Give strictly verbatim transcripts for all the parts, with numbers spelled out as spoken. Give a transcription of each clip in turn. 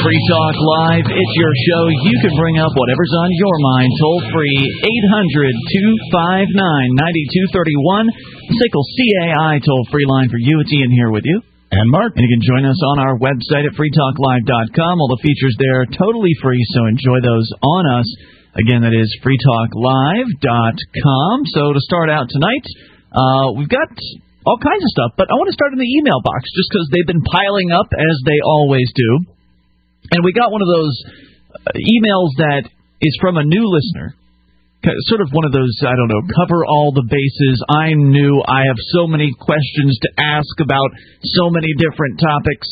Free Talk Live. It's your show. You can bring up whatever's on your mind. Toll free, eight hundred, two five nine, nine two three one. S I C L C A I toll-free line for you. It's Ian here with you. And Mark. And you can join us on our website at free talk live dot com. All the features there are totally free, so enjoy those on us. Again, that is free talk live dot com. So to start out tonight, uh, we've got all kinds of stuff, but I want to start in the email box just because they've been piling up as they always do. And we got one of those emails that is from a new listener. Sort of one of those, I don't know, cover all the bases. I'm new. I have so many questions to ask about so many different topics.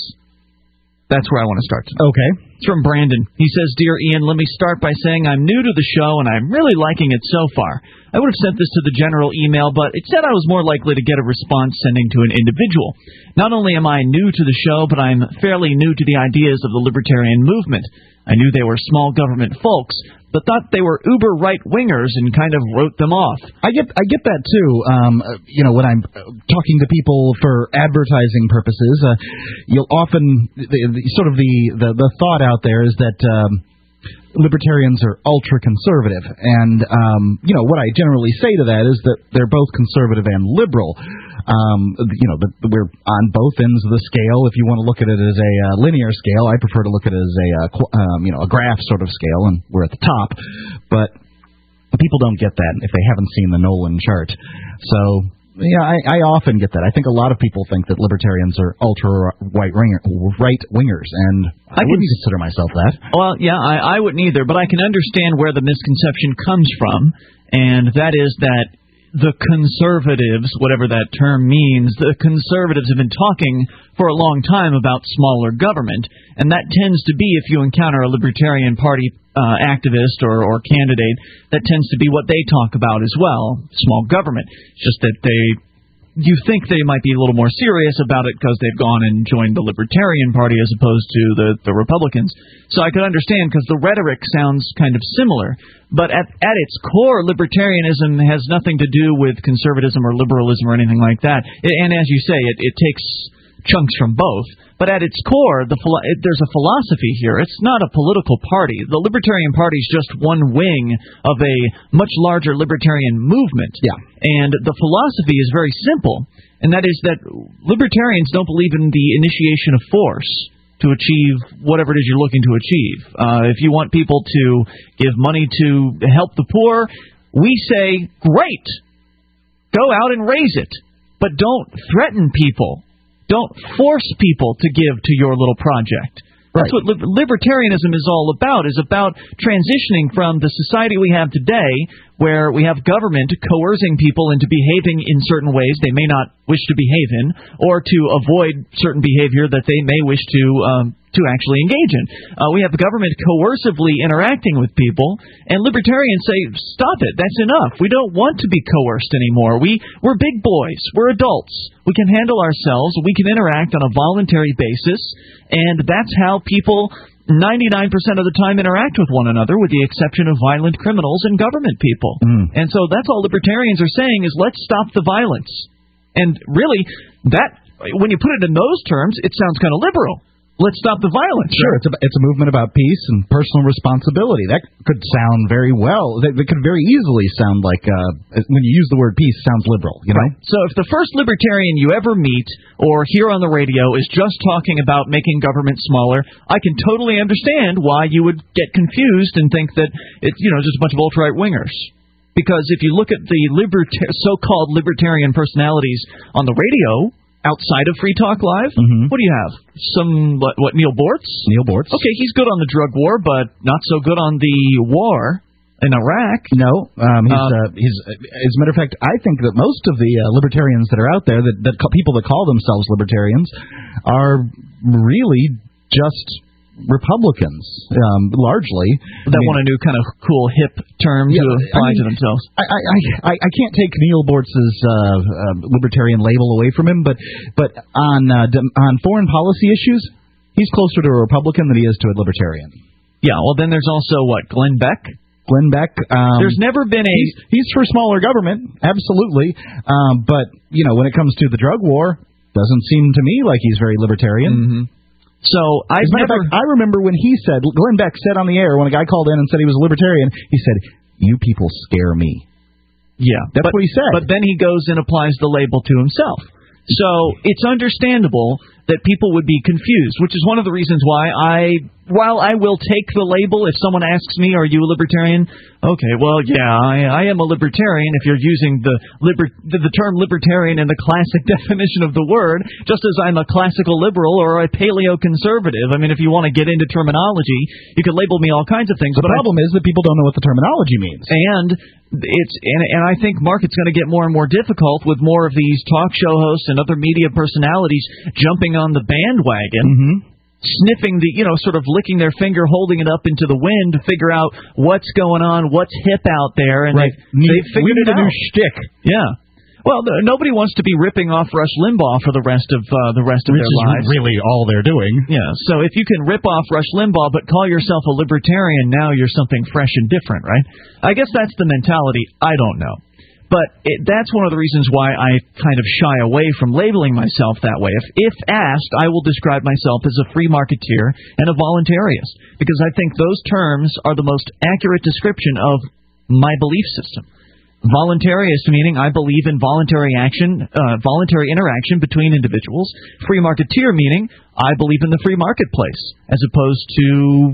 That's where I want to start tonight. Okay. It's from Brandon. He says, Dear Ian, let me start by saying I'm new to the show and I'm really liking it so far. I would have sent this to the general email, but it said I was more likely to get a response sending to an individual. Not only am I new to the show, but I'm fairly new to the ideas of the libertarian movement. I knew they were small government folks, but thought they were uber right-wingers and kind of wrote them off. I get I get that, too. Um, you know, when I'm talking to people for advertising purposes, uh, you'll often, the, the, sort of the, the, the thought out there is that um, libertarians are ultra-conservative. And, um, you know, what I generally say to that is that they're both conservative and liberal. Um, you know, the, we're on both ends of the scale. If you want to look at it as a uh, linear scale, I prefer to look at it as a, uh, qu- um, you know, a graph sort of scale, and we're at the top. But people don't get that if they haven't seen the Nolan chart. So, yeah, I, I often get that. I think a lot of people think that libertarians are ultra right winger, right wingers, and I, I wouldn't can, consider myself that. Well, yeah, I, I wouldn't either, but I can understand where the misconception comes from, and that is that the conservatives, whatever that term means, the conservatives have been talking for a long time about smaller government, and that tends to be, if you encounter a Libertarian Party uh, activist or, or candidate, that tends to be what they talk about as well, small government. It's just that they, you think they might be a little more serious about it because they've gone and joined the Libertarian Party as opposed to the, the Republicans. So I could understand because the rhetoric sounds kind of similar. But at, at its core, libertarianism has nothing to do with conservatism or liberalism or anything like that. And as you say, it, it takes chunks from both. But at its core, the it, there's a philosophy here. It's not a political party. The Libertarian Party is just one wing of a much larger libertarian movement. Yeah. And the philosophy is very simple, and that is that libertarians don't believe in the initiation of force to achieve whatever it is you're looking to achieve. Uh, if you want people to give money to help the poor, we say, great, go out and raise it. But don't threaten people. Don't force people to give to your little project. That's right. What li- libertarianism is all about, is about transitioning from the society we have today, where we have government coercing people into behaving in certain ways they may not wish to behave in, or to avoid certain behavior that they may wish to um, to actually engage in. Uh, we have government coercively interacting with people, and libertarians say, stop it, that's enough. We don't want to be coerced anymore. We, we're big boys. We're adults. We can handle ourselves. We can interact on a voluntary basis, and that's how people ninety-nine percent of the time interact with one another, with the exception of violent criminals and government people. Mm. And so that's all libertarians are saying is, let's stop the violence. And really, that when you put it in those terms, it sounds kind of liberal. Let's stop the violence. Sure, it's a, it's a movement about peace and personal responsibility. That could sound very well. That, that could very easily sound like, uh, when you use the word peace, sounds liberal, you know? Right. So if the first libertarian you ever meet or hear on the radio is just talking about making government smaller, I can totally understand why you would get confused and think that it's, you know, just a bunch of ultra-right wingers. Because if you look at the liberta- so-called libertarian personalities on the radio, outside of Free Talk Live, mm-hmm. what do you have? Some, what, what, Neil Bortz? Neil Bortz. Okay, he's good on the drug war, but not so good on the war in Iraq. No, um, he's, uh, uh, he's, as a matter of fact, I think that most of the uh, libertarians that are out there, that, that people that call themselves libertarians, are really just Republicans, um, largely. That I mean, want a new kind of cool, hip term yeah, to apply I mean, to themselves. I, I, I, I can't take Neil Bortz's uh, uh, libertarian label away from him, but but on uh, on foreign policy issues, he's closer to a Republican than he is to a libertarian. Yeah, well, then there's also, what, Glenn Beck? Glenn Beck. Um, There's never been a... He's, he's for smaller government, absolutely. Um, but, you know, when it comes to the drug war, doesn't seem to me like he's very libertarian. Mm-hmm. So I've As a matter never. of fact, I remember when he said, Glenn Beck said on the air when a guy called in and said he was a libertarian, he said, "You people scare me." Yeah, that's but, what he said. But then he goes and applies the label to himself. So it's understandable that people would be confused, which is one of the reasons why I, while I will take the label if someone asks me, "Are you a libertarian?" Okay, well, yeah, I, I am a libertarian if you're using the, liber, the, the term libertarian in the classic definition of the word, just as I'm a classical liberal or a paleoconservative. I mean, if you want to get into terminology, you could label me all kinds of things. The but problem I, is that people don't know what the terminology means. And it's and, and I think, Mark, it's going to get more and more difficult with more of these talk show hosts and other media personalities jumping on the bandwagon, mm-hmm. sniffing the, you know, sort of licking their finger, holding it up into the wind to figure out what's going on, what's hip out there, and right. they, they figured we need it a out. new shtick. Yeah. Well, th- nobody wants to be ripping off Rush Limbaugh for the rest of uh, the rest of Which their lives. Which is really all they're doing. Yeah. So if you can rip off Rush Limbaugh but call yourself a libertarian, now you're something fresh and different, right? I guess that's the mentality. I don't know. But it, that's one of the reasons why I kind of shy away from labeling myself that way. If, if asked, I will describe myself as a free marketeer and a voluntarist, because I think those terms are the most accurate description of my belief system. Voluntarist meaning I believe in voluntary action, uh, voluntary interaction between individuals. Free marketeer meaning I believe in the free marketplace as opposed to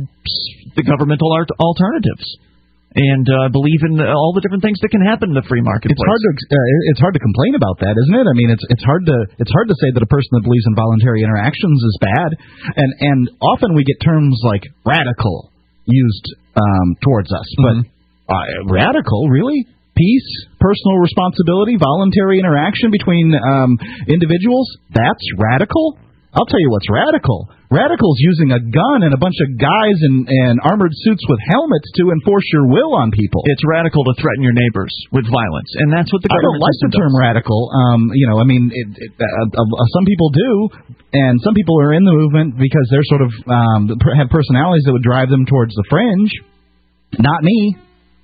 the governmental art- alternatives. And I uh, believe in all the different things that can happen in the free marketplace. It's hard to uh, it's hard to complain about that, isn't it? I mean, it's it's hard to it's hard to say that a person that believes in voluntary interactions is bad. And and often we get terms like radical used um, towards us, but mm-hmm. uh, radical, really? Peace, personal responsibility, voluntary interaction between um, individuals, that's radical? I'll tell you what's radical. Radical's using a gun and a bunch of guys in, in armored suits with helmets to enforce your will on people. It's radical to threaten your neighbors with violence, and that's what the government I don't like the term does. radical. Um, you know, I mean, it, it, uh, uh, some people do, and some people are in the movement because they're sort of um, have personalities that would drive them towards the fringe. Not me.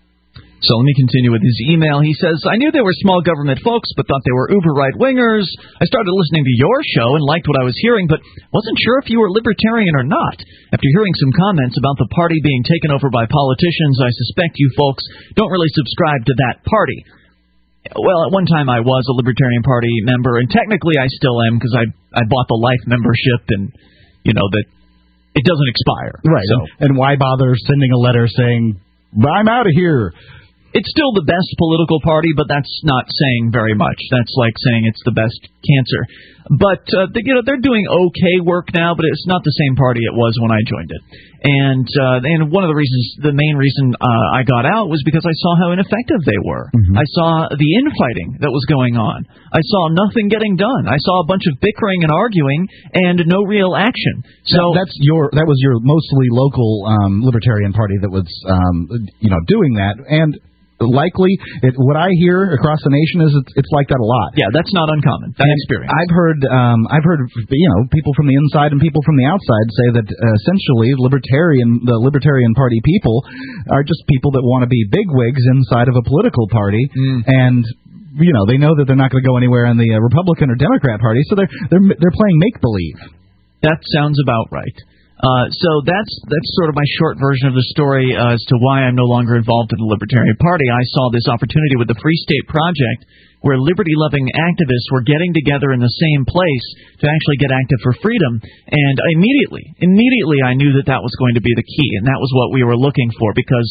So let me continue with his email. He says, I knew they were small government folks, but thought they were uber right-wingers. I started listening to your show and liked what I was hearing, but wasn't sure if you were libertarian or not. After hearing some comments about the party being taken over by politicians, I suspect you folks don't really subscribe to that party. Well, at one time I was a Libertarian Party member, and technically I still am because I I bought the life membership, and, you know, that it doesn't expire. Right. So. And why bother sending a letter saying, I'm out of here? It's still the best political party, but that's not saying very much. That's like saying it's the best cancer. But, uh, they, you know, they're doing okay work now, but it's not the same party it was when I joined it. And uh, and one of the reasons, the main reason uh, I got out was because I saw how ineffective they were. Mm-hmm. I saw the infighting that was going on. I saw nothing getting done. I saw a bunch of bickering and arguing and no real action. So that, that's your that was your mostly local um, Libertarian Party that was um, you know doing that. And likely, it, what I hear across the nation is it's, it's like that a lot. Yeah, that's not uncommon. That and experience. I've heard, um, I've heard, you know, people from the inside and people from the outside say that uh, essentially, libertarian, the Libertarian Party people are just people that want to be bigwigs inside of a political party, mm. and you know, they know that they're not going to go anywhere in the uh, Republican or Democrat Party, so they're they're they're playing make believe. That sounds about right. Uh, so that's that's sort of my short version of the story uh, as to why I'm no longer involved in the Libertarian Party. I saw this opportunity with the Free State Project, where liberty-loving activists were getting together in the same place to actually get active for freedom. And immediately, immediately I knew that that was going to be the key, and that was what we were looking for, because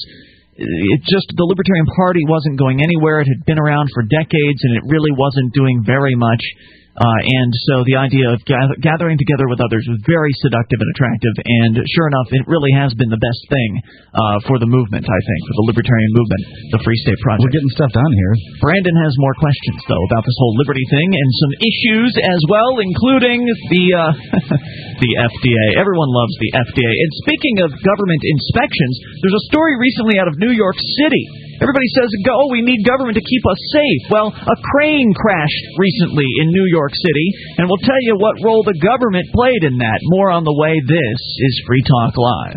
it just the Libertarian Party wasn't going anywhere. It had been around for decades, and it really wasn't doing very much. Uh, and so the idea of gather, gathering together with others was very seductive and attractive, and sure enough, it really has been the best thing uh, for the movement, I think, for the Libertarian movement, the Free State Project. We're getting stuff done here. Brandon has more questions, though, about this whole liberty thing, and some issues as well, including the uh, the F D A. Everyone loves the F D A. And speaking of government inspections, there's a story recently out of New York City. Everybody says, oh, we need government to keep us safe. Well, a crane crashed recently in New York City, and we'll tell you what role the government played in that. More on the way. This is Free Talk Live.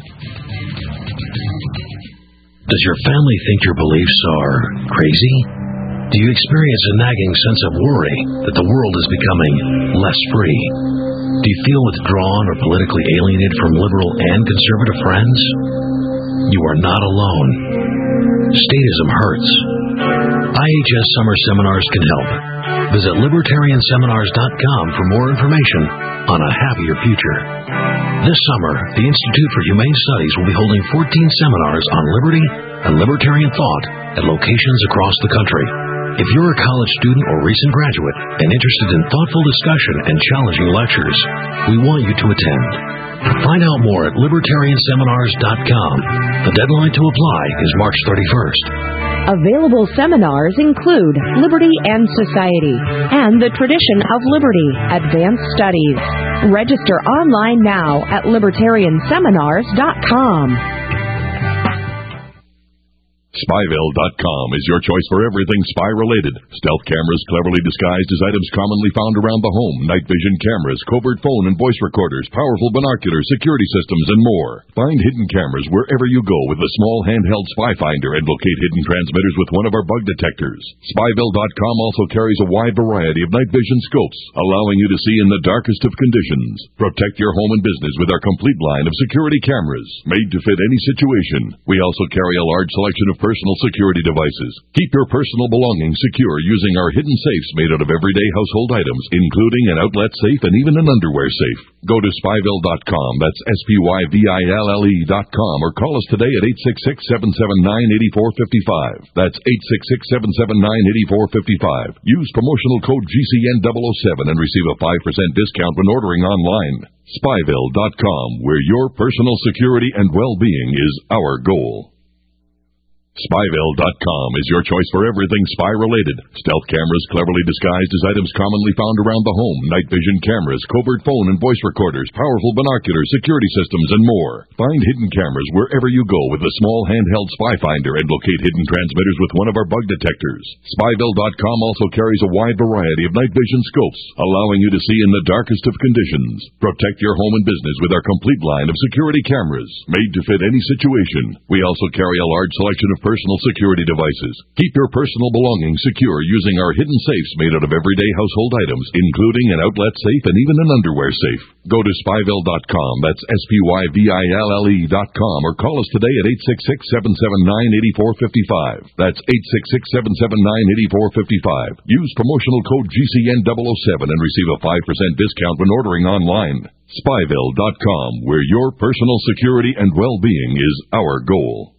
Does your family think your beliefs are crazy? Do you experience a nagging sense of worry that the world is becoming less free? Do you feel withdrawn or politically alienated from liberal and conservative friends? You are not alone. Statism hurts. I H S Summer Seminars can help. Visit libertarian seminars dot com for more information on a happier future. This summer, the Institute for Humane Studies will be holding fourteen seminars on liberty and libertarian thought at locations across the country. If you're a college student or recent graduate and interested in thoughtful discussion and challenging lectures, we want you to attend. Find out more at libertarian seminars dot com. The deadline to apply is March thirty-first. Available seminars include Liberty and Society and the Tradition of Liberty Advanced Studies. Register online now at libertarian seminars dot com. Spyville dot com is your choice for everything spy-related. Stealth cameras cleverly disguised as items commonly found around the home, night vision cameras, covert phone and voice recorders, powerful binoculars, security systems, and more. Find hidden cameras wherever you go with the small handheld Spy Finder and locate hidden transmitters with one of our bug detectors. Spyville dot com also carries a wide variety of night vision scopes, allowing you to see in the darkest of conditions. Protect your home and business with our complete line of security cameras, made to fit any situation. We also carry a large selection of personal security devices. Keep your personal belongings secure using our hidden safes made out of everyday household items, including an outlet safe and even an underwear safe. Go to spyville dot com, that's S P Y V I L L E dot com, or call us today at eight six six, seven seven nine, eight four five five. That's eight six six, seven seven nine, eight four five five. Use promotional code G C N double oh seven and receive a five percent discount when ordering online. Spyville dot com, where your personal security and well-being is our goal. Spyville dot com is your choice for everything spy-related. Stealth cameras cleverly disguised as items commonly found around the home, night vision cameras, covert phone and voice recorders, powerful binoculars, security systems, and more. Find hidden cameras wherever you go with the small handheld Spy Finder and locate hidden transmitters with one of our bug detectors. Spyville dot com also carries a wide variety of night vision scopes, allowing you to see in the darkest of conditions. Protect your home and business with our complete line of security cameras, made to fit any situation. We also carry a large selection of personal security devices. Keep your personal belongings secure using our hidden safes made out of everyday household items, including an outlet safe and even an underwear safe. Go to spyville dot com, that's S P Y V I L L E dot com, or call us today at eight six six, seven seven nine, eight four five five. That's eight six six, seven seven nine, eight four five five. Use promotional code G C N double oh seven and receive a five percent discount when ordering online. Spyville dot com, where your personal security and well-being is our goal.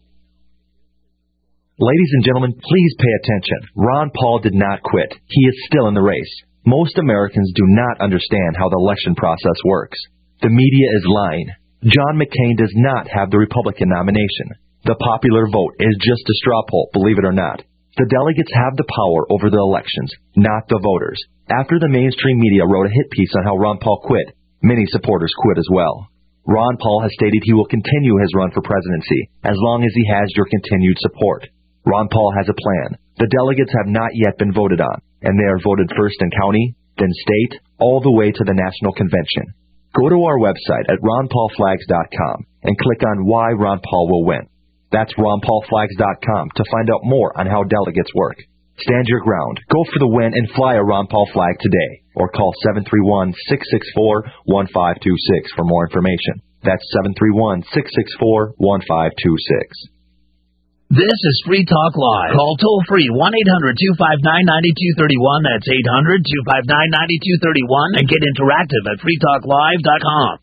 Ladies and gentlemen, please pay attention. Ron Paul did not quit. He is still in the race. Most Americans do not understand how the election process works. The media is lying. John McCain does not have the Republican nomination. The popular vote is just a straw poll, believe it or not. The delegates have the power over the elections, not the voters. After the mainstream media wrote a hit piece on how Ron Paul quit, many supporters quit as well. Ron Paul has stated he will continue his run for presidency as long as he has your continued support. Ron Paul has a plan. The delegates have not yet been voted on, and they are voted first in county, then state, all the way to the national convention. Go to our website at ron paul flags dot com and click on why Ron Paul will win. That's ron paul flags dot com to find out more on how delegates work. Stand your ground, go for the win, and fly a Ron Paul flag today, or call seven three one, six six four, one five two six for more information. That's seven three one, six six four, one five two six. This is Free Talk Live. Call toll-free one eight hundred, two five nine, nine two three one. That's eight hundred, two five nine, nine two three one. And get interactive at free talk live dot com.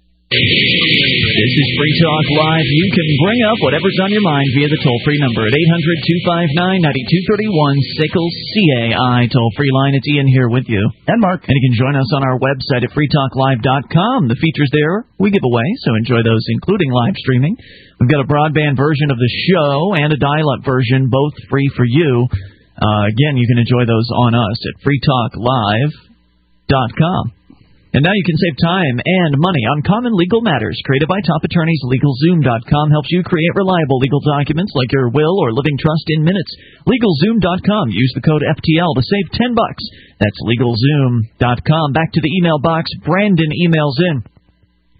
This is Free Talk Live. You can bring up whatever's on your mind via the toll-free number at eight hundred, two five nine, nine two three one. Sickles C A I toll-free line. It's Ian here with you. And Mark. And you can join us on our website at free talk live dot com. The features there we give away, so enjoy those, including live streaming. We've got a broadband version of the show and a dial-up version, both free for you. Uh, again, you can enjoy those on us at free talk live dot com. And now you can save time and money on common legal matters. Created by top attorneys, legal zoom dot com helps you create reliable legal documents like your will or living trust in minutes. legal zoom dot com. Use the code F T L to save ten bucks. That's legal zoom dot com. Back to the email box. Brandon emails in.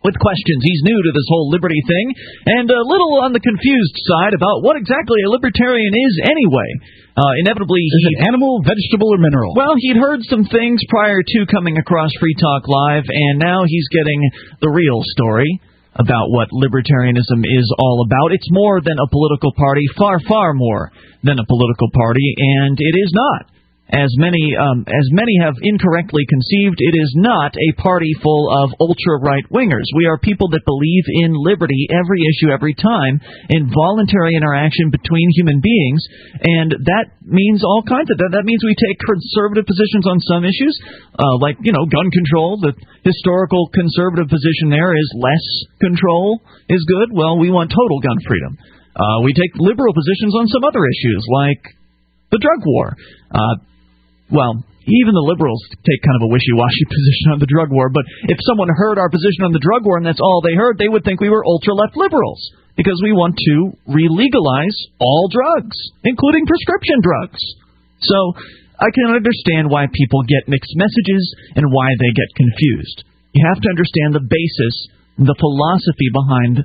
with questions. He's new to this whole liberty thing and a little on the confused side about what exactly a libertarian is anyway. Uh, inevitably, is it animal, vegetable, or mineral? Well, he'd heard some things prior to coming across Free Talk Live, and now he's getting the real story about what libertarianism is all about. It's more than a political party, far, far more than a political party, and it is not. As many um, as many have incorrectly conceived, it is not a party full of ultra-right-wingers. We are people that believe in liberty every issue, every time, in voluntary interaction between human beings, and that means all kinds of that. That means we take conservative positions on some issues, uh, like, you know, gun control. The historical conservative position there is less control is good. Well, we want total gun freedom. Uh, we take liberal positions on some other issues, like the drug war. Uh, Well, even the liberals take kind of a wishy-washy position on the drug war, but if someone heard our position on the drug war and that's all they heard, they would think we were ultra-left liberals, because we want to re-legalize all drugs, including prescription drugs. So I can understand why people get mixed messages and why they get confused. You have to understand the basis, the philosophy behind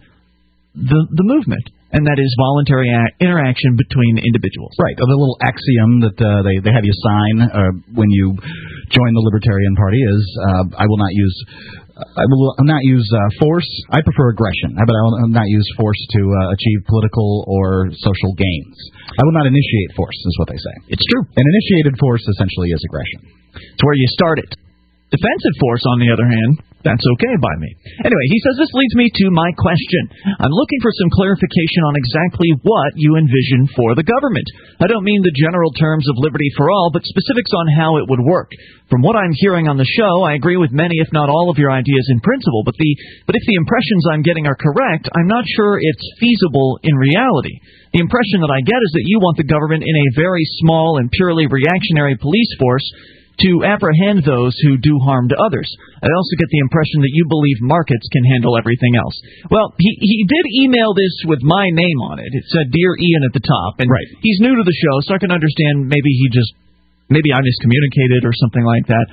the the movement, and that is voluntary a- interaction between individuals. Right, the little axiom that uh, they, they have you sign uh, when you join the Libertarian Party is, uh, I will not use I will not use uh, force. I prefer aggression, but I will not use force to uh, achieve political or social gains. I will not initiate force, is what they say. It's true. And initiated force essentially is aggression. It's where you start it. Defensive force, on the other hand, that's okay by me. Anyway, he says this leads me to my question. I'm looking for some clarification on exactly what you envision for the government. I don't mean the general terms of liberty for all, but specifics on how it would work. From what I'm hearing on the show, I agree with many, if not all, of your ideas in principle, but the but if the impressions I'm getting are correct, I'm not sure it's feasible in reality. The impression that I get is that you want the government in a very small and purely reactionary police force to apprehend those who do harm to others. I also get the impression that you believe markets can handle everything else. Well, he he did email this with my name on it. It said, Dear Ian at the top. And right. He's new to the show, so I can understand maybe he just, maybe I miscommunicated or something like that.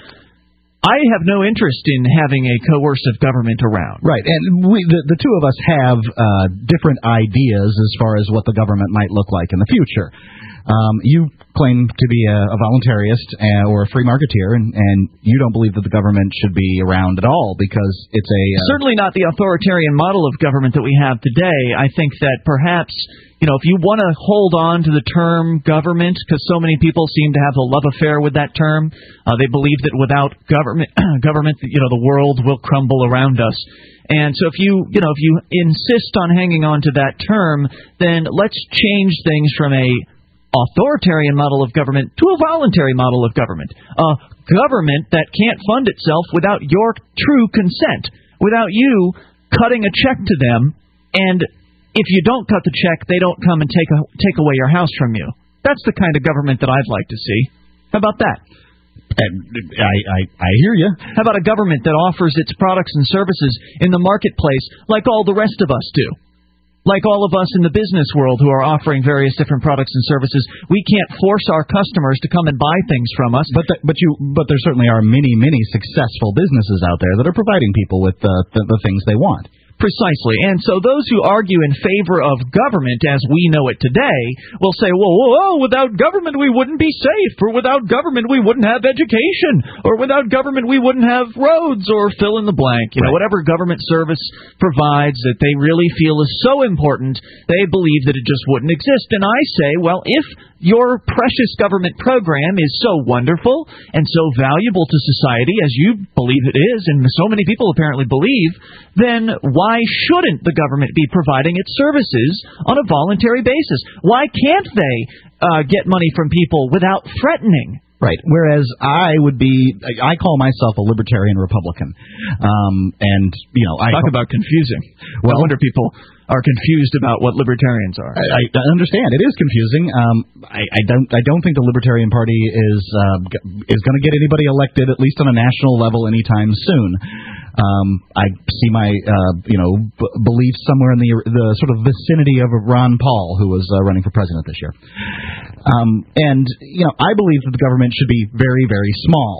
I have no interest in having a coercive government around. Right, and we, the, the two of us have uh, different ideas as far as what the government might look like in the future. Um, you claim to be a, a voluntarist uh, or a free marketeer, and, and you don't believe that the government should be around at all because it's a... Uh, Certainly not the authoritarian model of government that we have today. I think that perhaps, you know, if you want to hold on to the term government, because so many people seem to have a love affair with that term, uh, they believe that without government, government, you know, the world will crumble around us. And so if you, you know, if you insist on hanging on to that term, then let's change things from a authoritarian model of government to a voluntary model of government. A government that can't fund itself without your true consent, without you cutting a check to them, and if you don't cut the check, they don't come and take a, take away your house from you. That's the kind of government that I'd like to see. How about that? I, I, I hear you. How about a government that offers its products and services in the marketplace like all the rest of us do? Like all of us in the business world who are offering various different products and services, we can't force our customers to come and buy things from us. But the, but you but there certainly are many many successful businesses out there that are providing people with uh, the the things they want. Precisely. And so those who argue in favor of government as we know it today will say, whoa, whoa, whoa, without government we wouldn't be safe, or without government we wouldn't have education, or without government we wouldn't have roads, or fill in the blank. You know, whatever government service provides that they really feel is so important, they believe that it just wouldn't exist. And I say, well, if your precious government program is so wonderful and so valuable to society, as you believe it is, and so many people apparently believe, then why shouldn't the government be providing its services on a voluntary basis? Why can't they uh, get money from people without threatening? Right. Whereas I would be, I call myself a libertarian Republican, um, and you know, I talk about confusing. Well, I wonder people are confused about what libertarians are. I, I understand it is confusing. Um, I, I don't, I don't think the Libertarian Party is uh, is going to get anybody elected, at least on a national level, anytime soon. Um, I see my, uh, you know, b- beliefs somewhere in the the sort of vicinity of Ron Paul, who was uh, running for president this year. Um, and you know, I believe that the government should be very, very small.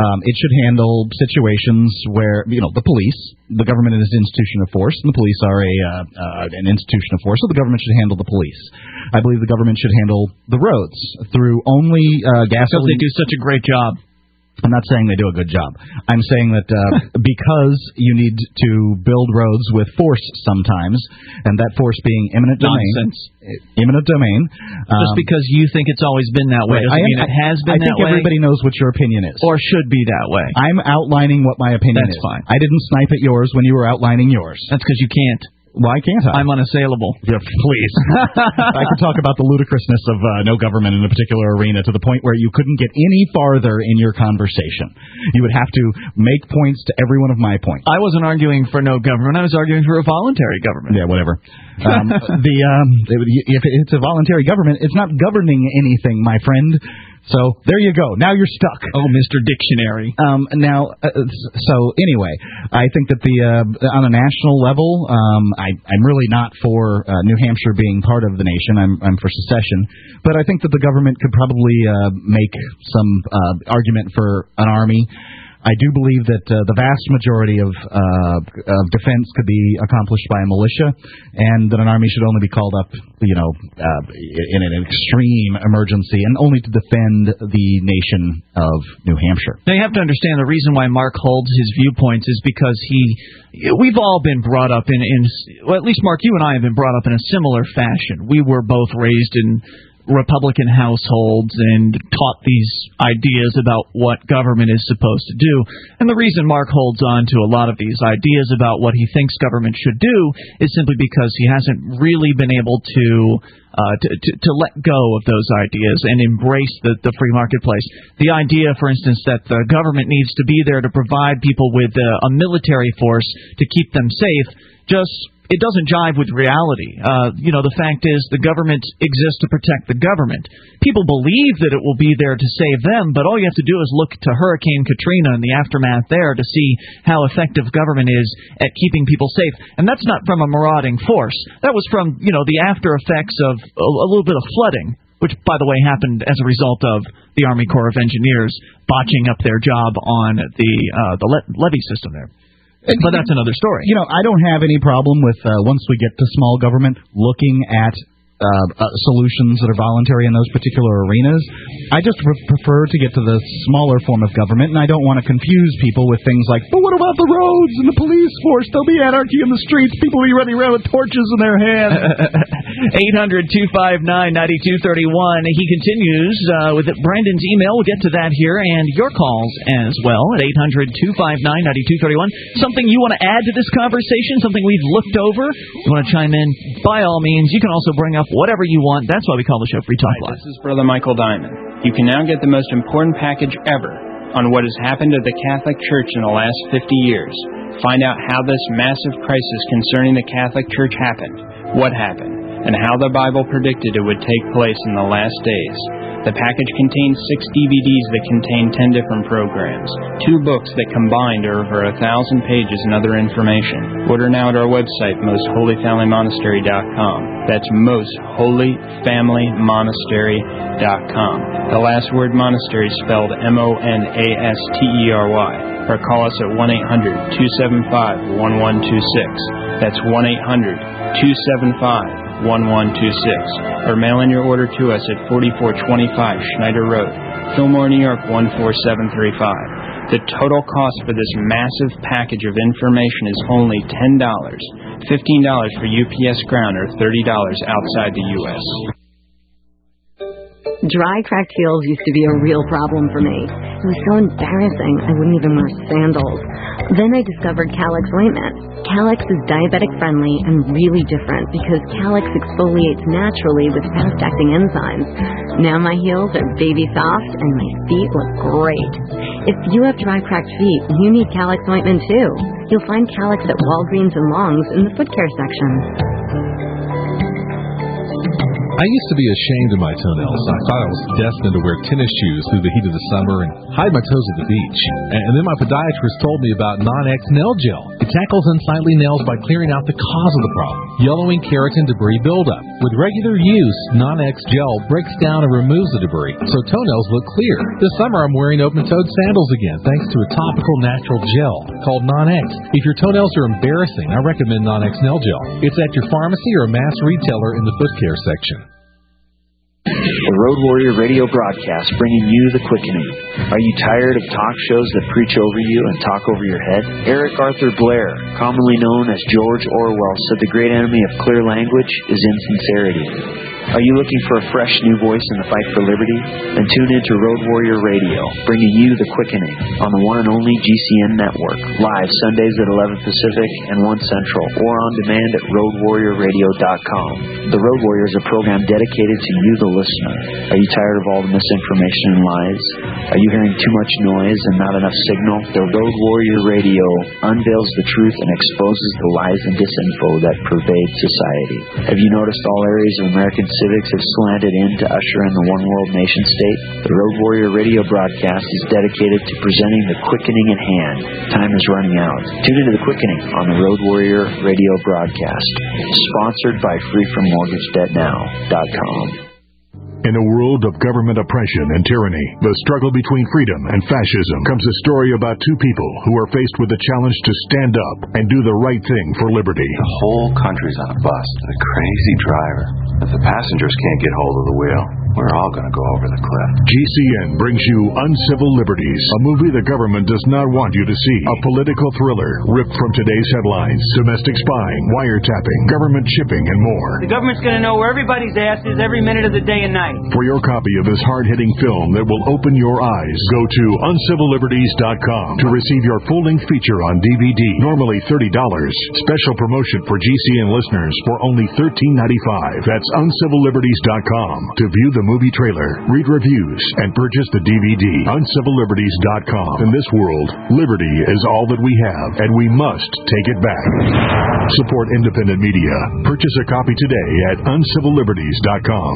Um, it should handle situations where, you know, the police, the government is an institution of force, and the police are a uh, uh, an institution of force, so the government should handle the police. I believe the government should handle the roads through only uh, gasoline. Because they do such a great job. I'm not saying they do a good job. I'm saying that uh, because you need to build roads with force sometimes, and that force being eminent domain. Nonsense. Eminent domain. Just um, because you think it's always been that way right, doesn't I, mean it has been I that think way. Everybody knows what your opinion is. Or should be that way. I'm outlining what my opinion That's is. fine. I didn't snipe at yours when you were outlining yours. That's because you can't. Why can't I? I'm unassailable. Yeah, please. I could talk about the ludicrousness of uh, no government in a particular arena to the point where you couldn't get any farther in your conversation. You would have to make points to every one of my points. I wasn't arguing for no government. I was arguing for a voluntary government. Yeah, whatever. Um, the um, if it's a voluntary government, it's not governing anything, my friend. So there you go. Now you're stuck. Oh, Mister Dictionary. Um, now, uh, so anyway, I think that the uh, on a national level, um, I, I'm really not for uh, New Hampshire being part of the nation. I'm, I'm for secession, but I think that the government could probably uh, make some uh, argument for an army. I do believe that uh, the vast majority of, uh, of defense could be accomplished by a militia, and that an army should only be called up, you know, uh, in an extreme emergency, and only to defend the nation of New Hampshire. Now, you have to understand the reason why Mark holds his viewpoints is because he, we've all been brought up in, in, well, at least Mark, you and I have been brought up in a similar fashion. We were both raised in Republican households and taught these ideas about what government is supposed to do. And the reason Mark holds on to a lot of these ideas about what he thinks government should do is simply because he hasn't really been able to uh, to, to, to let go of those ideas and embrace the, the free marketplace. The idea, for instance, that the government needs to be there to provide people with a, a military force to keep them safe just it doesn't jive with reality. Uh, you know, the fact is the government exists to protect the government. People believe that it will be there to save them, but all you have to do is look to Hurricane Katrina and the aftermath there to see how effective government is at keeping people safe. And that's not from a marauding force. That was from, you know, the after effects of a, a little bit of flooding, which, by the way, happened as a result of the Army Corps of Engineers botching up their job on the uh, the le- levee system there. But that's another story. You know, I don't have any problem with, uh, once we get to small government, looking at uh, uh, solutions that are voluntary in those particular arenas. I just re- prefer to get to the smaller form of government, and I don't want to confuse people with things like, but what about the roads and the police force? There'll be anarchy in the streets. People will be running around with torches in their hands. eight hundred, two five nine, nine two three one. He continues uh, with Brandon's email. We'll get to that here, and your calls as well at eight hundred, two five nine, nine two three one. Something you want to add to this conversation, something we've looked over, you want to chime in, by all means. You can also bring up whatever you want. That's why we call the show Free Talk Live. This is Brother Michael Diamond. You can now get the most important package ever on what has happened to the Catholic Church in the last fifty years. Find out how this massive crisis concerning the Catholic Church happened, what happened, and how the Bible predicted it would take place in the last days. The package contains six D V Ds that contain ten different programs, two books that combined are over a thousand pages and other information. Order now at our website, most holy family monastery dot com. That's most holy family monastery dot com. The last word monastery is spelled M O N A S T E R Y. Or call us at one eight hundred, two seven five, one one two six. That's one eight hundred, two seven five, one one two six, or mail in your order to us at forty-four twenty-five Schneider Road, Fillmore, New York one four seven three five. The total cost for this massive package of information is only ten dollars, fifteen dollars for U P S ground, or thirty dollars outside the U S Dry, cracked heels used to be a real problem for me. It was so embarrassing, I wouldn't even wear sandals. Then I discovered Calyx ointment. Calyx is diabetic-friendly and really different because Calyx exfoliates naturally with fast-acting enzymes. Now my heels are baby soft and my feet look great. If you have dry, cracked feet, you need Calyx ointment too. You'll find Calyx at Walgreens and Longs in the foot care section. I used to be ashamed of my toenails. I thought I was destined to wear tennis shoes through the heat of the summer and hide my toes at the beach. And then my podiatrist told me about Non-X Nail Gel. It tackles unsightly nails by clearing out the cause of the problem, yellowing keratin debris buildup. With regular use, Non-X Gel breaks down and removes the debris, so toenails look clear. This summer I'm wearing open-toed sandals again, thanks to a topical natural gel called Non-X. If your toenails are embarrassing, I recommend Non-X Nail Gel. It's at your pharmacy or a mass retailer in the foot care section. The Road Warrior radio broadcast bringing you the quickening. Are you tired of talk shows that preach over you and talk over your head? Eric Arthur Blair, commonly known as George Orwell, said the great enemy of clear language is insincerity. Are you looking for a fresh new voice in the fight for liberty? Then tune into Road Warrior Radio, bringing you the quickening on the one and only G C N network, live Sundays at eleven Pacific and one Central, or on demand at road warrior radio dot com. The Road Warrior is a program dedicated to you, the listener. Are you tired of all the misinformation and lies? Are you hearing too much noise and not enough signal? The Road Warrior Radio unveils the truth and exposes the lies and disinfo that pervade society. Have you noticed all areas of American civics have slanted in to usher in the one-world nation-state? The Road Warrior radio broadcast is dedicated to presenting the quickening in hand. Time is running out. Tune into the quickening on the Road Warrior radio broadcast. Sponsored by free from mortgage debt now dot com. In a world of government oppression and tyranny, the struggle between freedom and fascism comes a story about two people who are faced with the challenge to stand up and do the right thing for liberty. The whole country's on a bus with a crazy driver. If the passengers can't get hold of the wheel, we're all going to go over the cliff. G C N brings you Uncivil Liberties, a movie the government does not want you to see. A political thriller ripped from today's headlines. Domestic spying, wiretapping, government shipping, and more. The government's going to know where everybody's ass is every minute of the day and night. For your copy of this hard-hitting film that will open your eyes, go to uncivil liberties dot com to receive your full-length feature on D V D. Normally thirty dollars. Special promotion for G C N listeners for only thirteen ninety-five. That's uncivil liberties dot com to view the movie trailer, read reviews, and purchase the D V D. uncivil liberties dot com. In this world, liberty is all that we have, and we must take it back. Support independent media. Purchase a copy today at uncivil liberties dot com.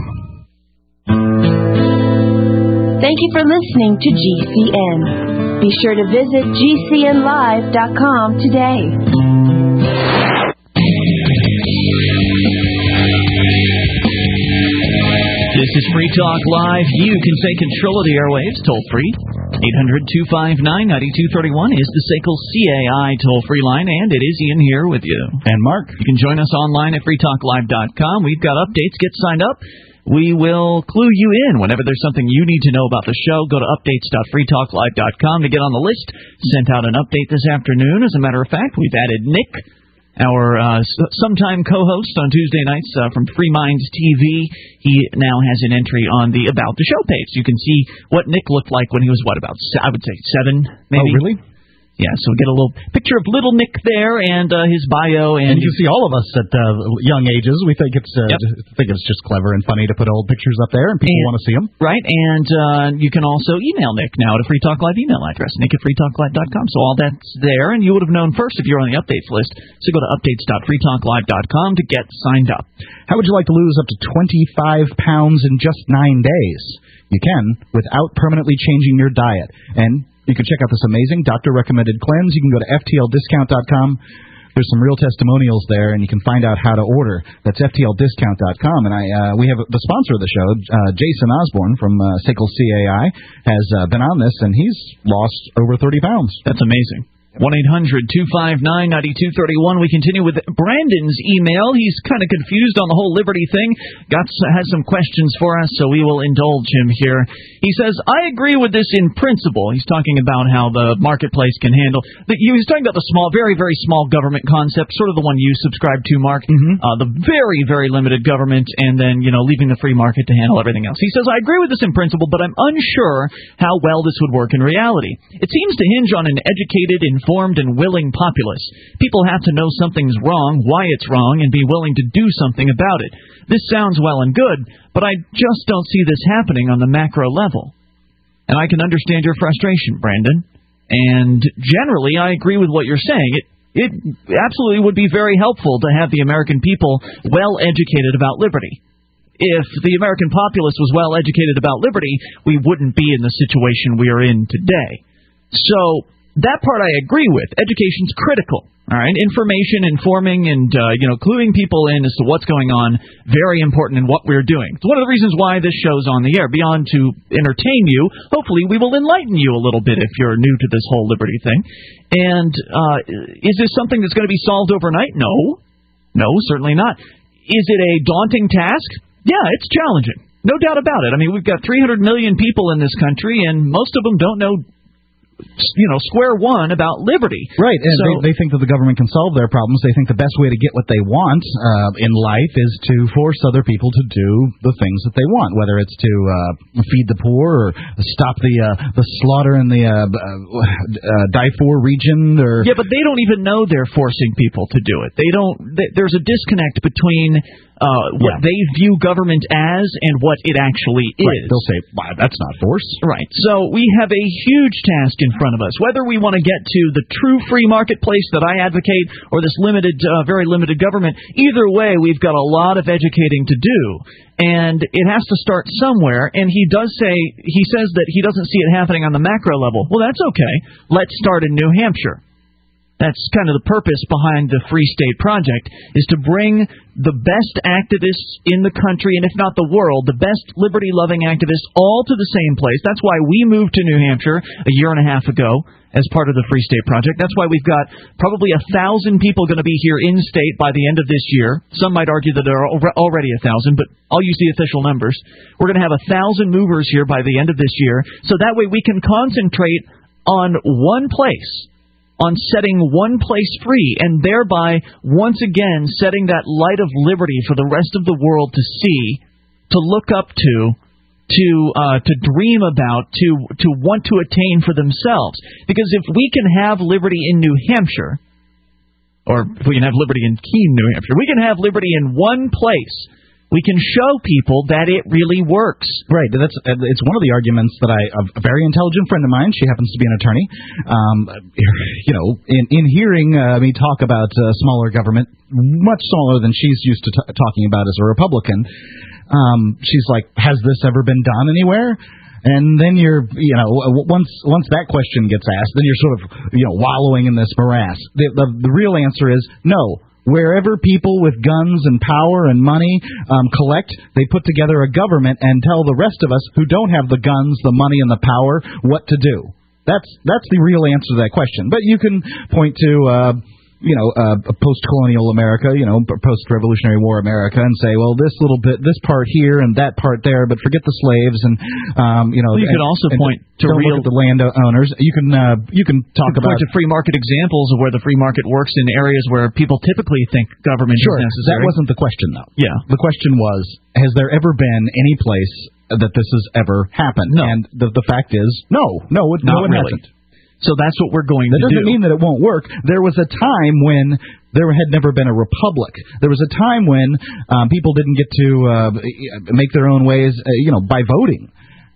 Thank you for listening to G C N. Be sure to visit G C N live dot com today. This is Free Talk Live. You can take control of the airwaves toll free. eight hundred two five nine nine two three one is the S A C L C A I toll-free line, and it is Ian here with you. And Mark. You can join us online at free talk live dot com. We've got updates. Get signed up. We will clue you in whenever there's something you need to know about the show. Go to updates dot free talk live dot com to get on the list. Sent out an update this afternoon. As a matter of fact, we've added Nick, our uh, sometime co-host on Tuesday nights uh, from Free Minds T V. He now has an entry on the About the Show page. You can see what Nick looked like when he was, what, about, I would say, seven, maybe? Oh, really? Yeah, so get a little picture of little Nick there and uh, his bio, and, and you can see all of us at uh, young ages. We think it's uh, yep. think it's just clever and funny to put old pictures up there, and people want to see them. Right, and uh, you can also email Nick now at a Free Talk Live email address, nick at free talk live dot com. So all that's there, and you would have known first if you're on the updates list. So go to updates dot free talk live dot com to get signed up. How would you like to lose up to twenty-five pounds in just nine days? You can, without permanently changing your diet. And you can check out this amazing doctor-recommended cleanse. You can go to F T L discount dot com. There's some real testimonials there, and you can find out how to order. That's F T L discount dot com. And I, uh, we have the sponsor of the show, uh, Jason Osborne from uh, S A C L C A I, has uh, been on this, and he's lost over thirty pounds. That's amazing. one eight hundred two five nine nine two three one. We continue with Brandon's email. He's kind of confused on the whole liberty thing. Got has some questions for us, so we will indulge him here. He says, I agree with this in principle. He's talking about how the marketplace can handle... The, he was talking about the small, very, very small government concept, sort of the one you subscribe to, Mark. Mm-hmm. Uh, the very, very limited government, and then, you know, leaving the free market to handle everything else. He says, I agree with this in principle, but I'm unsure how well this would work in reality. It seems to hinge on an educated, informed, and willing populace. People have to know something's wrong, why it's wrong, and be willing to do something about it. This sounds well and good, but I just don't see this happening on the macro level. And I can understand your frustration, Brandon. And generally, I agree with what you're saying. It it absolutely would be very helpful to have the American people well educated about liberty. if the American populace was well educated about liberty, we wouldn't be in the situation we are in today. So that part I agree with. Education's critical. All right, information, informing, and uh, you know, cluing people in as to what's going on, very important in what we're doing. It's one of the reasons why this show's on the air. Beyond to entertain you, hopefully we will enlighten you a little bit if you're new to this whole liberty thing. And uh, is this something that's going to be solved overnight? No, no, certainly not. Is it a daunting task? Yeah, it's challenging, no doubt about it. I mean, we've got three hundred million people in this country, and most of them don't know, you know, square one about liberty. Right, and so, they, they think that the government can solve their problems. They think the best way to get what they want uh, in life is to force other people to do the things that they want, whether it's to uh, feed the poor or stop the uh, the slaughter in the uh, uh, Darfur region. Or yeah, but they don't even know they're forcing people to do it. They don't. They, there's a disconnect between Uh, what yeah. they view government as and what it actually is. Right. They'll say, wow, that's not force. Right. So we have a huge task in front of us. Whether we want to get to the true free marketplace that I advocate or this limited, uh, very limited government, either way, we've got a lot of educating to do. And it has to start somewhere. And he does say, he says that he doesn't see it happening on the macro level. Well, that's okay. Let's start in New Hampshire. That's kind of the purpose behind the Free State Project, is to bring the best activists in the country, and if not the world, the best liberty-loving activists all to the same place. That's why we moved to New Hampshire a year and a half ago as part of the Free State Project. That's why we've got probably a thousand people going to be here in-state by the end of this year. Some might argue that there are already a thousand, but I'll use the official numbers. We're going to have a thousand movers here by the end of this year, so that way we can concentrate on one place, on setting one place free, and thereby, once again, setting that light of liberty for the rest of the world to see, to look up to, to uh, to dream about, to to want to attain for themselves. Because if we can have liberty in New Hampshire, or if we can have liberty in Keene, New Hampshire, we can have liberty in one place. We can show people that it really works. Right. That's it's one of the arguments that I a very intelligent friend of mine. She happens to be an attorney. Um, you know, in in hearing uh, me talk about uh, smaller government, much smaller than she's used to t- talking about as a Republican, um, she's like, "Has this ever been done anywhere?" And then you're, you know, once once that question gets asked, then you're sort of, you know, wallowing in this morass. The the, the real answer is no. Wherever people with guns and power and money um, collect, they put together a government and tell the rest of us who don't have the guns, the money, and the power what to do. That's that's the real answer to that question. But you can point to, uh, you know, uh, post-colonial America, you know, post-Revolutionary War America, and say, well, this little bit, this part here and that part there, but forget the slaves, and um, you know. Well, you and, could also and point to don't real look at the landowners. You can uh, you can talk you can about point to free market examples of where the free market works in areas where people typically think government sure, is necessary. That wasn't the question, though. Yeah, the question was, has there ever been any place that this has ever happened? No. And the the fact is, no, no, it, Not no, it really. hasn't. So that's what we're going that to do. That doesn't mean that it won't work. There was a time when there had never been a republic. There was a time when um, people didn't get to uh, make their own ways, uh, you know, by voting.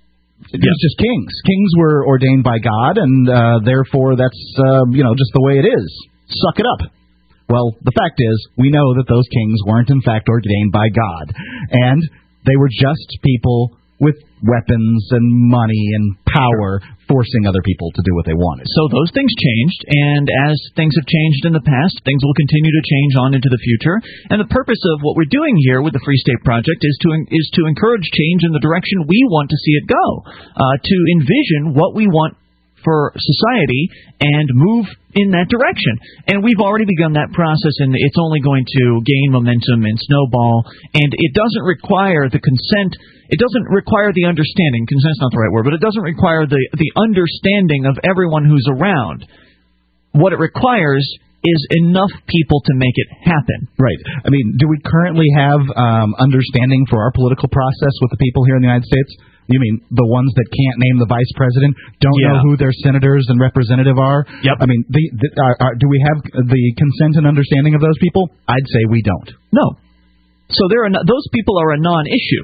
It was just kings. Kings were ordained by God, and uh, therefore that's, uh, you know, just the way it is. Suck it up. Well, the fact is, we know that those kings weren't, in fact, ordained by God. And they were just people with weapons and money and power forcing other people to do what they wanted. So those things changed, and as things have changed in the past, things will continue to change on into the future. And the purpose of what we're doing here with the Free State Project is to is to encourage change in the direction we want to see it go, uh, to envision what we want for society and move in that direction. And we've already begun that process, and it's only going to gain momentum and snowball, and it doesn't require the consent, it doesn't require the understanding, consent's not the right word, but it doesn't require the, the understanding of everyone who's around. What it requires is enough people to make it happen. Right. I mean, do we currently have um, understanding for our political process with the people here in the United States? You mean the ones that can't name the vice president, don't yeah. know who their senators and representative are? Yep. I mean, the, the, are, are, do we have the consent and understanding of those people? I'd say we don't. No. So they're a, those people are a non-issue.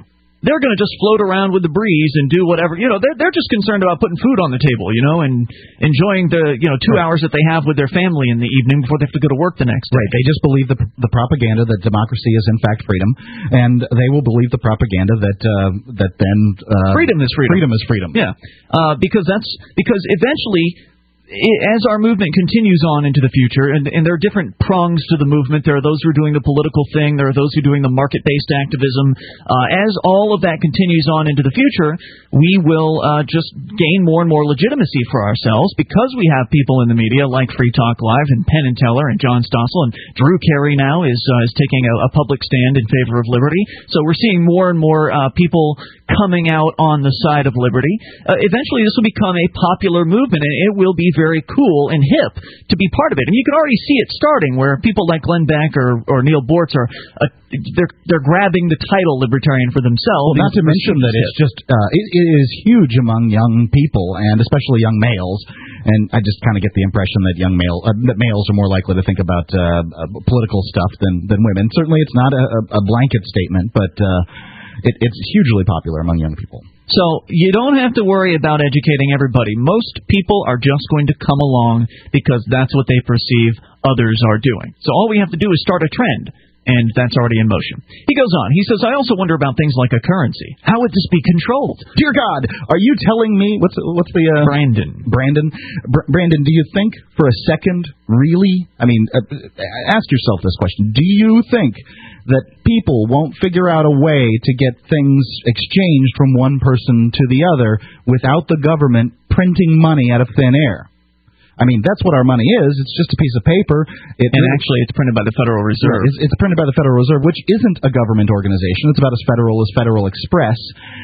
they're going to just float around with the breeze and do whatever. You know, they're they're just concerned about putting food on the table, you know, and enjoying the you know two right. hours that they have with their family in the evening before they have to go to work the next day. Right. They just believe the the propaganda that democracy is in fact freedom, and they will believe the propaganda that uh, that then uh, freedom is freedom. Freedom is freedom. Yeah, uh, because that's because eventually, as our movement continues on into the future, and, and there are different prongs to the movement. There are those who are doing the political thing. There are those who are doing the market-based activism. Uh, as all of that continues on into the future, we will uh, just gain more and more legitimacy for ourselves because we have people in the media like Free Talk Live and Penn and Teller and John Stossel, and Drew Carey now is uh, is taking a, a public stand in favor of liberty. So we're seeing more and more uh, people coming out on the side of liberty. Uh, eventually, this will become a popular movement, and it will be very cool and hip to be part of it. And you can already see it starting where people like Glenn Beck or, or Neil Bortz are uh, they're they're grabbing the title libertarian for themselves. Well, not to mention that it's just uh, it, it is huge among young people and especially young males. And I just kind of get the impression that young male uh, that males are more likely to think about uh, uh, political stuff than than women. Certainly, it's not a, a blanket statement, but uh, it, it's hugely popular among young people. So you don't have to worry about educating everybody. Most people are just going to come along because that's what they perceive others are doing. So all we have to do is start a trend, and that's already in motion. He goes on. He says, I also wonder about things like a currency. How would this be controlled? Dear God, are you telling me, what's what's the... Uh, Brandon. Brandon. Br- Brandon, do you think for a second, really? I mean, uh, ask yourself this question. Do you think that people won't figure out a way to get things exchanged from one person to the other without the government printing money out of thin air? I mean, that's what our money is. It's just a piece of paper. It, and actually, it's printed by the Federal Reserve. Right, it's, it's printed by the Federal Reserve, which isn't a government organization. It's about as federal as Federal Express.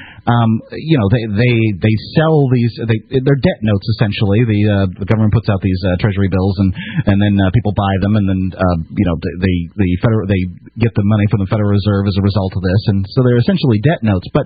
Um, you know, they they they sell these. They they're debt notes essentially. The uh, the government puts out these uh, treasury bills, and and then uh, people buy them, and then uh, you know they the federal they get the money from the Federal Reserve as a result of this, and so they're essentially debt notes. But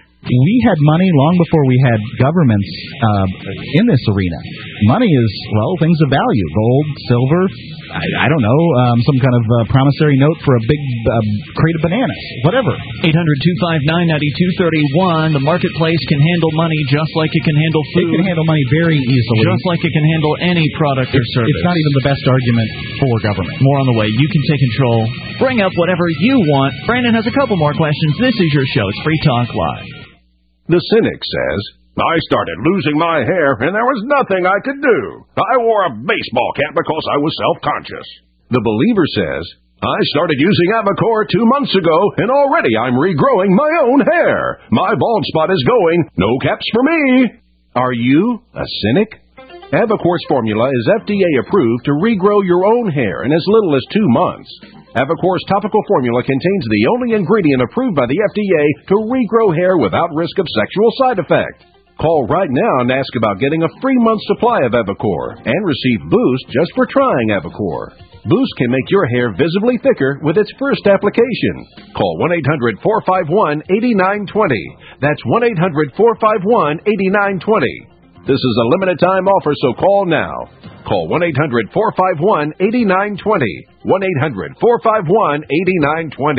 we had money long before we had governments uh, in this arena. Money is, well, things of value. Gold, silver, I, I don't know, um, some kind of uh, promissory note for a big uh, crate of bananas, whatever. eight hundred, two five nine, nine two three one. The marketplace can handle money just like it can handle food. It can handle money very easily. Just like it can handle any product or it's, service. It's not even the best argument for government. More on the way. You can take control. Bring up whatever you want. Brandon has a couple more questions. This is your show. It's Free Talk Live. The cynic says, I started losing my hair, and there was nothing I could do. I wore a baseball cap because I was self-conscious. The believer says, I started using Avacor two months ago, and already I'm regrowing my own hair. My bald spot is going. No caps for me. Are you a cynic? Avacor's formula is F D A approved to regrow your own hair in as little as two months. Avacor's topical formula contains the only ingredient approved by the F D A to regrow hair without risk of sexual side effect. Call right now and ask about getting a free month supply of Avacor and receive Boost just for trying Avacor. Boost can make your hair visibly thicker with its first application. Call one eight hundred, four five one, eight nine two zero. That's one eight hundred, four five one, eight nine two zero. This is a limited time offer, so call now. Call one eight hundred, four five one, eight nine two zero. one eight hundred, four five one, eight nine two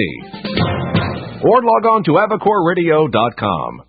zero. Or log on to avacor radio dot com.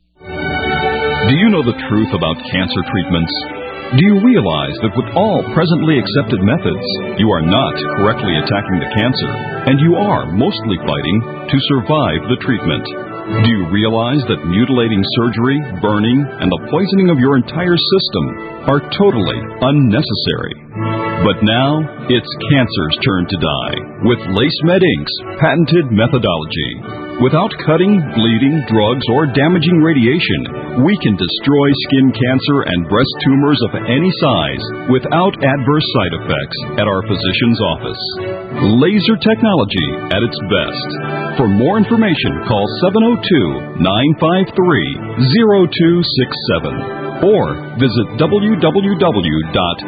Do you know the truth about cancer treatments? Do you realize that with all presently accepted methods, you are not correctly attacking the cancer, and you are mostly fighting to survive the treatment? Do you realize that mutilating surgery, burning, and the poisoning of your entire system are totally unnecessary? But now, it's cancer's turn to die with LaceMed Incorporated's patented methodology. Without cutting, bleeding, drugs, or damaging radiation, we can destroy skin cancer and breast tumors of any size without adverse side effects at our physician's office. Laser technology at its best. For more information, call seven oh two, nine five three, oh two six seven or visit w w w dot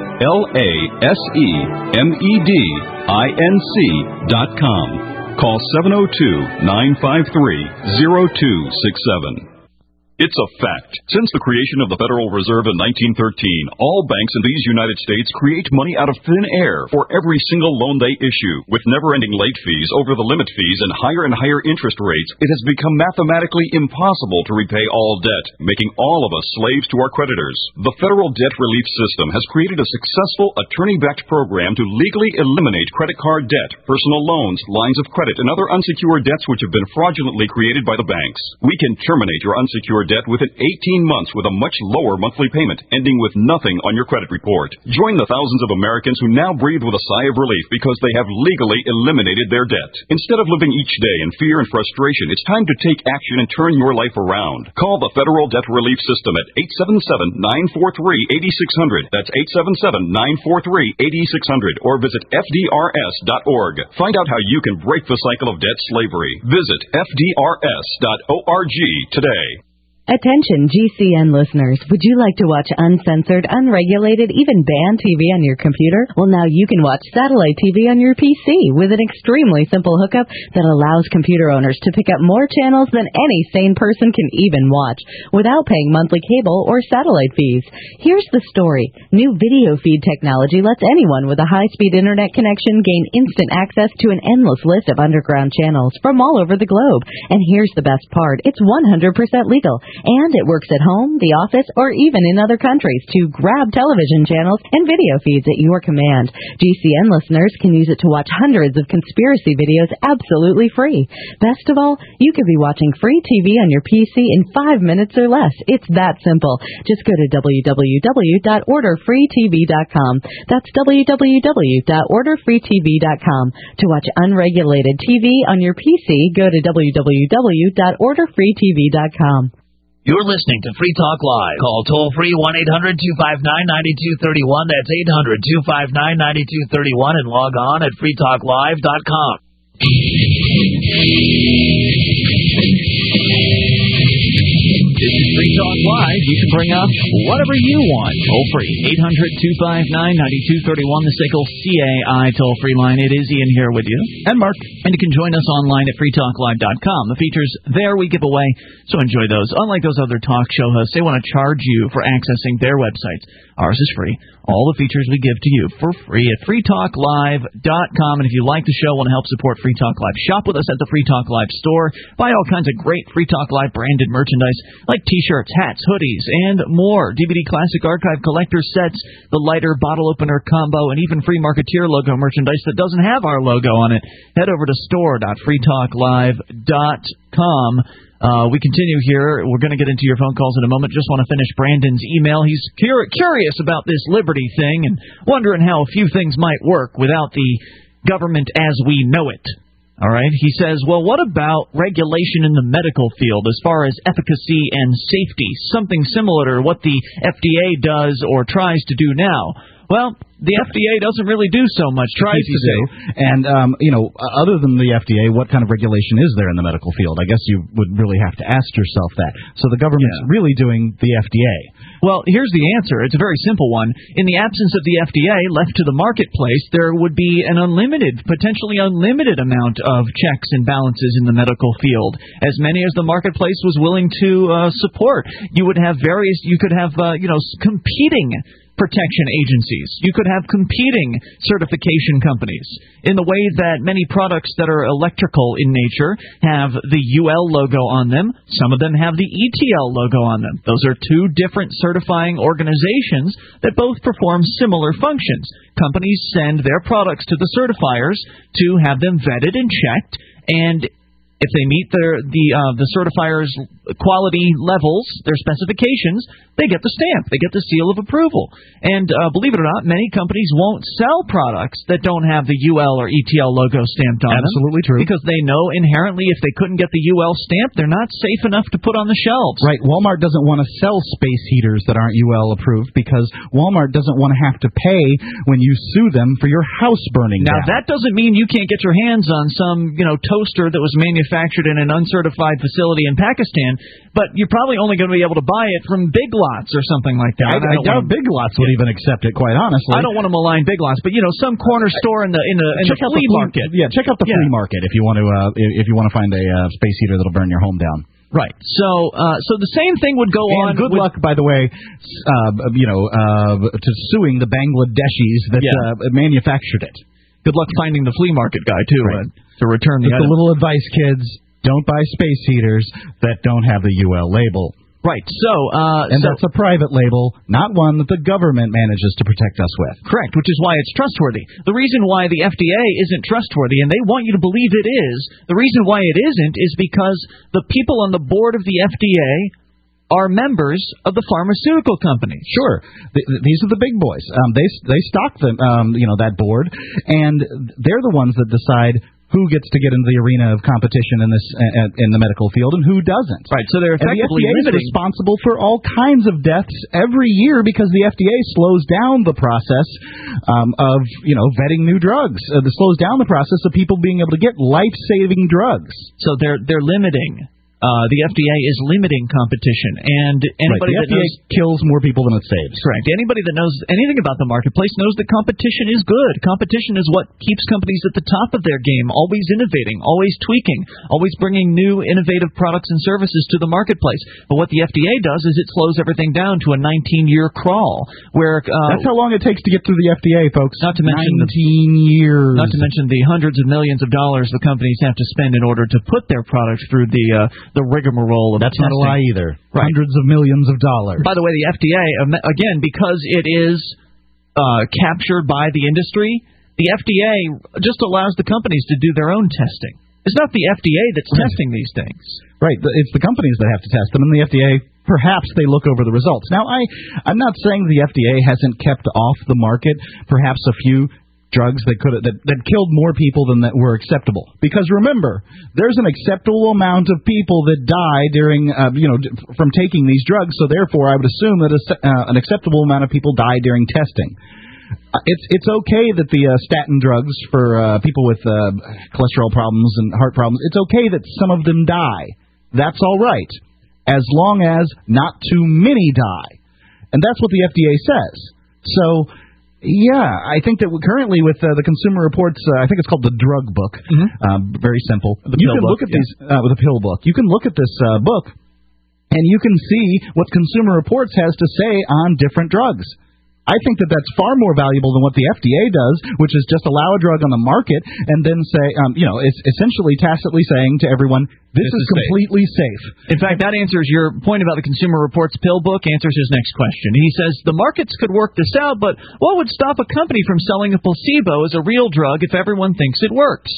lasemedinc dot com. Call seven oh two, nine five three, oh two six seven. It's a fact. Since the creation of the Federal Reserve in nineteen thirteen, all banks in these United States create money out of thin air for every single loan they issue. With never-ending late fees, over the limit fees, and higher and higher interest rates, it has become mathematically impossible to repay all debt, making all of us slaves to our creditors. The Federal Debt Relief System has created a successful attorney-backed program to legally eliminate credit card debt, personal loans, lines of credit, and other unsecured debts which have been fraudulently created by the banks. We can terminate your unsecured debt within eighteen months with a much lower monthly payment, ending with nothing on your credit report. Join the thousands of Americans who now breathe with a sigh of relief because they have legally eliminated their debt. Instead of living each day in fear and frustration, it's time to take action and turn your life around. Call the Federal Debt Relief System at eight seven seven, nine four three, eight six zero zero. That's eight seven seven, nine four three, eight six zero zero. Or visit F D R S dot org. Find out how you can break the cycle of debt slavery. Visit F D R S dot org today. Attention G C N listeners, would you like to watch uncensored, unregulated, even banned T V on your computer? Well, now you can watch satellite T V on your P C with an extremely simple hookup that allows computer owners to pick up more channels than any sane person can even watch without paying monthly cable or satellite fees. Here's the story. New video feed technology lets anyone with a high-speed internet connection gain instant access to an endless list of underground channels from all over the globe. And here's the best part. It's one hundred percent legal. And it works at home, the office, or even in other countries to grab television channels and video feeds at your command. G C N listeners can use it to watch hundreds of conspiracy videos absolutely free. Best of all, you could be watching free T V on your P C in five minutes or less. It's that simple. Just go to w w w dot order free t v dot com. That's w w w dot order free t v dot com. To watch unregulated T V on your P C, go to w w w dot order free t v dot com. You're listening to Free Talk Live. Call toll-free one eight hundred two five nine nine two three one. That's eight hundred two five nine nine two three one. And log on at free talk live dot com. This is Free Talk Live. You can bring up whatever you want. Toll free. eight hundred two five nine nine two three one, the S A C L C A I toll free line. It is Ian here with you. And Mark. And you can join us online at free talk live dot com. The features there we give away, so enjoy those. Unlike those other talk show hosts, they want to charge you for accessing their websites. Ours is free. All the features we give to you for free at free talk live dot com. And if you like the show, want to help support Free Talk Live, shop with us at the Free Talk Live store. Buy all kinds of great Free Talk Live branded merchandise like T-shirts, hats, hoodies, and more. D V D Classic Archive collector sets, the lighter bottle opener combo, and even free Marketeer logo merchandise that doesn't have our logo on it. Head over to store dot free talk live dot com. Uh, we continue here. We're going to get into your phone calls in a moment. Just want to finish Brandon's email. He's cur- curious about this Liberty thing and wondering how a few things might work without the government as we know it. All right. He says, well, what about regulation in the medical field as far as efficacy and safety? Something similar to what the F D A does or tries to do now. Well, the F D A doesn't really do so much. Tries to do. And, um, you know, other than the F D A, what kind of regulation is there in the medical field? I guess you would really have to ask yourself that. So the government's yeah. really doing the F D A. Well, here's the answer. It's a very simple one. In the absence of the F D A, left to the marketplace, there would be an unlimited, potentially unlimited amount of checks and balances in the medical field, as many as the marketplace was willing to uh, support. You would have various, you could have, uh, you know, competing protection agencies. You could have competing certification companies in the way that many products that are electrical in nature have the U L logo on them. Some of them have the E T L logo on them. Those are two different certifying organizations that both perform similar functions. Companies send their products to the certifiers to have them vetted and checked, and if they meet their the uh, the certifier's quality levels, their specifications, they get the stamp. They get the seal of approval. And uh, believe it or not, many companies won't sell products that don't have the U L or E T L logo stamped on them. Absolutely true. Because they know inherently if they couldn't get the U L stamp, they're not safe enough to put on the shelves. Right. Walmart doesn't want to sell space heaters that aren't U L approved because Walmart doesn't want to have to pay when you sue them for your house burning now, down. That doesn't mean you can't get your hands on some, you know, toaster that was manufactured in an uncertified facility in Pakistan, but you're probably only going to be able to buy it from Big Lots or something like that. I, I, I doubt Big Lots would even accept it, quite honestly. I don't want to malign Big Lots, but you know, some corner store in the in the, in the flea the market. Yeah, check out the yeah. flea market if you want to uh, if you want to find a uh, space heater that'll burn your home down. Right. So, uh, so the same thing would go and on. Good with, luck, by the way, uh, you know, uh, to suing the Bangladeshis that Yeah. uh, manufactured it. Good luck finding the flea market guy too Right. uh, to return the Just a item. little advice, kids: don't buy space heaters that don't have the U L label. Right. So, uh, and so, that's a private label, not one that the government manages to protect us with. correct, which is why it's trustworthy. The reason why the F D A isn't trustworthy, and they want you to believe it is, the reason why it isn't is because the people on the board of the F D A are members of the pharmaceutical companies. Sure, th- th- these are the big boys. Um, they they stock them, um, you know, that board, and they're the ones that decide who gets to get into the arena of competition in this uh, in the medical field and who doesn't. Right. So they're And the F effectively D A is limiting. responsible for all kinds of deaths every year because the F D A slows down the process um, of you know vetting new drugs. Uh, it slows down the process of people being able to get life-saving drugs. So they're they're limiting. Uh, the F D A is limiting competition, and anybody right. that the F D A knows kills more people than it saves. correct. Anybody that knows anything about the marketplace knows that competition is good. Competition is what keeps companies at the top of their game, always innovating, always tweaking, always bringing new innovative products and services to the marketplace. But what the F D A does is it slows everything down to a nineteen-year crawl, where uh, that's how long it takes to get through the F D A, folks. Not to mention nineteen the, years. Not to mention the hundreds of millions of dollars the companies have to spend in order to put their products through the uh, the rigmarole of That's testing. not a lie either. Right. Hundreds of millions of dollars. By the way, the F D A, um, again, because it is uh, captured by the industry, the F D A just allows the companies to do their own testing. It's not the F D A that's Right. testing these things. Right. The- It's the companies that have to test them, and the F D A, perhaps they look over the results. Now, I, I'm not saying the F D A hasn't kept off the market perhaps a few drugs that could that, that killed more people than that were acceptable. Because remember, there's an acceptable amount of people that die during, uh, you know, d- from taking these drugs. So therefore, I would assume that a, se- uh, an acceptable amount of people die during testing. Uh, It's it's okay that the uh, statin drugs for uh, people with uh, cholesterol problems and heart problems, it's okay that some of them die. That's all right, as long as not too many die. And that's what the F D A says. So, yeah, I think that we currently with uh, the Consumer Reports, uh, I think it's called the Drug Book, Mm-hmm. uh, very simple. The you pill can book, look at yeah. these, uh, with a pill book, you can look at this uh, book, and you can see what Consumer Reports has to say on different drugs. I think that that's far more valuable than what the F D A does, which is just allow a drug on the market and then say, um, you know, it's essentially tacitly saying to everyone, this, This is, is safe. completely safe. In fact, that answers your point about the Consumer Reports pill book, answers his next question. He says, the markets could work this out, but what would stop a company from selling a placebo as a real drug if everyone thinks it works?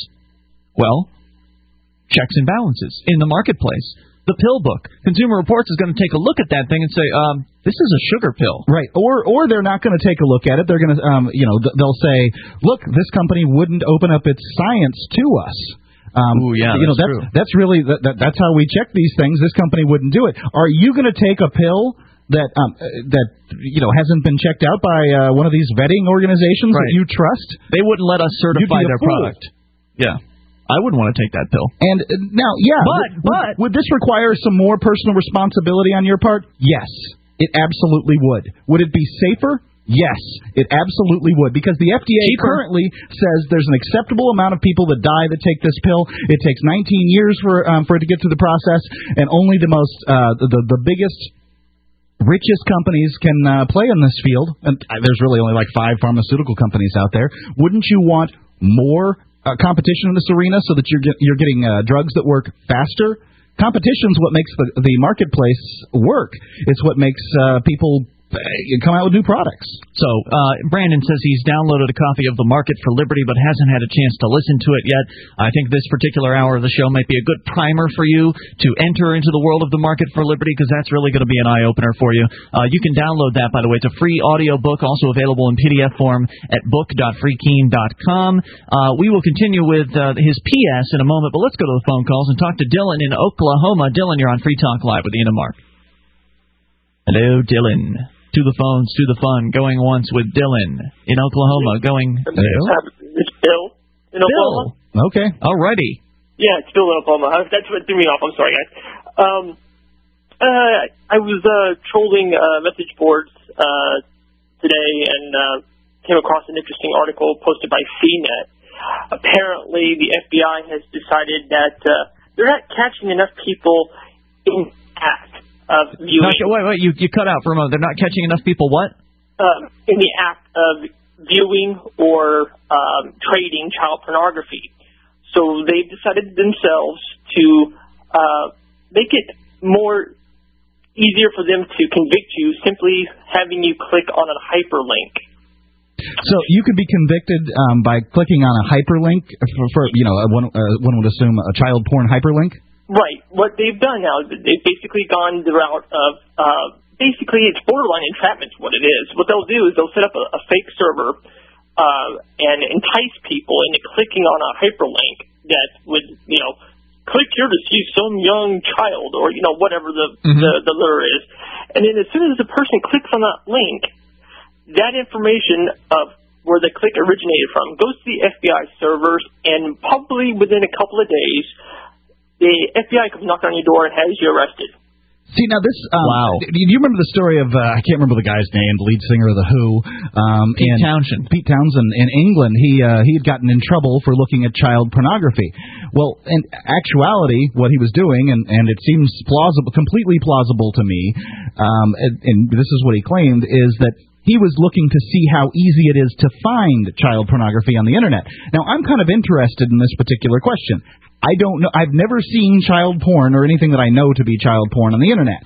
Well, checks and balances in the marketplace. The pill book. Consumer Reports is going to take a look at that thing and say, um, this is a sugar pill. Right. Or or they're not going to take a look at it. They're going to, um, you know, th- they'll say, look, this company wouldn't open up its science to us. Um, Ooh, yeah, you know, that's that's true. that's really that, that, that's how we check these things. This company wouldn't do it. Are you going to take a pill that um, uh, that you know hasn't been checked out by uh, one of these vetting organizations Right. that you trust? They wouldn't let us You'd certify be a their fool. product. Yeah. I wouldn't want to take that pill. And uh, now, yeah, But- would, would- but- would this require some more personal responsibility on your part? Yes, it absolutely would. Would it be safer? Yes, it absolutely would, because the F D A Cheaper. currently says there's an acceptable amount of people that die that take this pill. It takes nineteen years for um, for it to get through the process, and only the most uh, the the biggest, richest companies can uh, play in this field. And uh, there's really only like five pharmaceutical companies out there. Wouldn't you want more uh, competition in this arena so that you're get, you're getting uh, drugs that work faster? Competition's what makes the the marketplace work. It's what makes uh, people uh, come out with new products. So, uh, Brandon says he's downloaded a copy of The Market for Liberty but hasn't had a chance to listen to it yet. I think this particular hour of the show might be a good primer for you to enter into the world of The Market for Liberty, because that's really going to be an eye-opener for you. Uh, you can download that, by the way. It's a free audio book, also available in P D F form at book dot freekeen dot com. Uh, we will continue with uh, his P S in a moment, but let's go to the phone calls and talk to Dylan in Oklahoma. Dylan, you're on Free Talk Live with Ian and Mark. Hello, Dylan. To the phones, to the fun. Going once with Dylan in Oklahoma. Going. It's Bill in Oklahoma. Bill. Okay. Alrighty. Yeah, it's Bill in Oklahoma. Uh, That's what threw me off. I'm sorry, guys. Um, uh, I was uh, trolling uh, message boards uh, today and uh, came across an interesting article posted by C net. Apparently, the F B I has decided that uh, they're not catching enough people act of viewing. Okay, wait, wait, you, you cut out for a moment. They're not catching enough people what? Um, in the act of viewing or um, trading child pornography. So they've decided themselves to uh, make it more easier for them to convict you simply having you click on a hyperlink. So you could be convicted um, by clicking on a hyperlink for, for you know, one, uh, one would assume a child porn hyperlink? Right. What they've done now is they've basically gone the route of, uh, basically it's borderline entrapment is what it is. What they'll do is they'll set up a, a fake server uh, and entice people into clicking on a hyperlink that would, you know, click here to see some young child or, you know, whatever the, mm-hmm. the, the lure is. And then as soon as the person clicks on that link, that information of where the click originated from goes to the F B I servers, and probably within a couple of days, the F B I comes knocking on your door and has you arrested. See, now this, um, wow. Do you remember the story of, uh, I can't remember the guy's name, the lead singer of The Who. Um, Pete in, Townshend. Pete Townsend in England. He, uh, he had gotten in trouble for looking at child pornography. Well, in actuality, what he was doing, and, and it seems plausible, completely plausible to me, um, and, and this is what he claimed, is that he was looking to see how easy it is to find child pornography on the Internet. Now, I'm kind of interested in this particular question. I don't know. I've never seen child porn or anything that I know to be child porn on the Internet.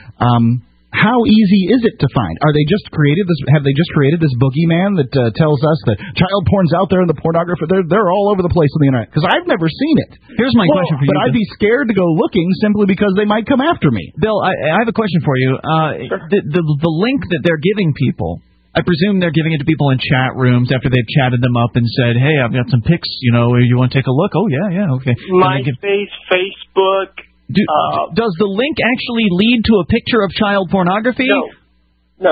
Um, how easy is it to find? Are they just created this? Have they just created this boogeyman that uh, tells us that child porn's out there and the pornographer they're they're all over the place on the Internet? Because I've never seen it. Here's my well, question for you. But I'd be scared to go looking simply because they might come after me. Bill, I, I have a question for you. Uh, sure. the, the the link that they're giving people, I presume they're giving it to people in chat rooms after they've chatted them up and said, hey, I've got some pics, you know, you want to take a look? Oh, yeah, yeah, okay. MySpace, Facebook. Do, uh, does the link actually lead to a picture of child pornography? No. No.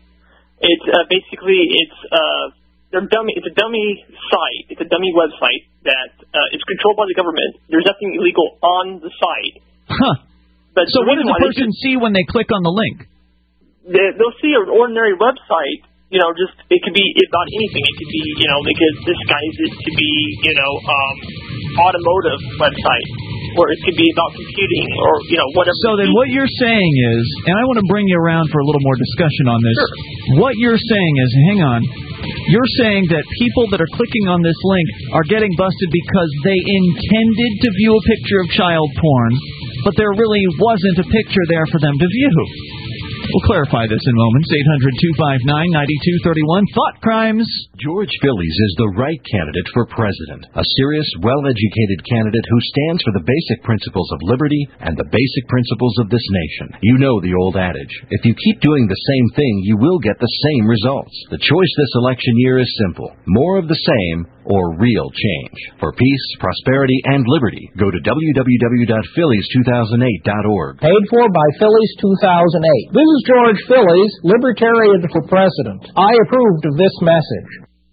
It's uh, basically, it's uh, they're dummy. It's a dummy site. It's a dummy website that uh, is controlled by the government. There's nothing illegal on the site. Huh. But so what does the person just, see when they click on the link? They, they'll see an ordinary website. You know, just it could be about anything. It could be, you know, they could disguise it to be, you know, um, automotive website, or it could be about computing, or you know, whatever. So then, what you're saying is, and I want to bring you around for a little more discussion on this. Sure. What you're saying is, hang on, you're saying that people that are clicking on this link are getting busted because they intended to view a picture of child porn, but there really wasn't a picture there for them to view. We'll clarify this in moments. eight hundred, two five nine, nine two three one. Thought Crimes. George Phillies is the right candidate for president. A serious, well-educated candidate who stands for the basic principles of liberty and the basic principles of this nation. You know the old adage. If you keep doing the same thing, you will get the same results. The choice this election year is simple. More of the same or real change. For peace, prosperity, and liberty, go to w w w dot phillies two thousand eight dot org. Paid for by Phillies two thousand eight. This is George Phillies, Libertarian for President. I approved of this message.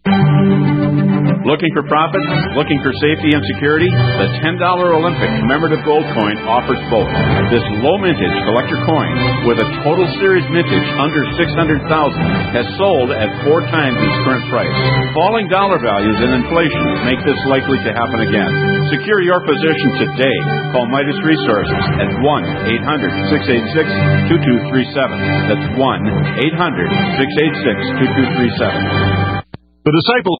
Looking for profits? Looking for safety and security? The ten dollar Olympic commemorative gold coin offers both. This low mintage collector coin, with a total series mintage under six hundred thousand dollars, has sold at four times its current price. Falling dollar values and inflation make this likely to happen again. Secure your position today. Call Midas Resources at one eight hundred, six eight six, two two three seven. That's one eight hundred, six eight six, two two three seven. The Disciple